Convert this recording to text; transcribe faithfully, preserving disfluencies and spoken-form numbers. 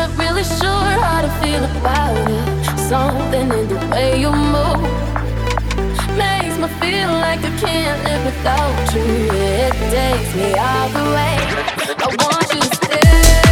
not really sure how to feel about it. Something in the way you move makes me feel like I can't live without you. It takes me all the way. I want